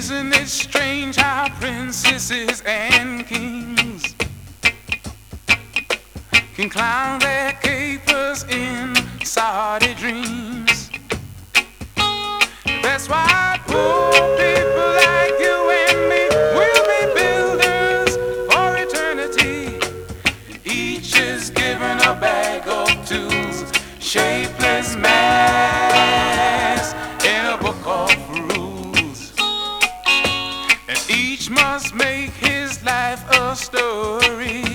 Isn't it strange how princesses and kings can clown their capers in sordid dreams? That's why poor people like you and me will be builders for eternity. Each is given a bag of tools, shapeless mass in a book of rules, and each must make his life a story.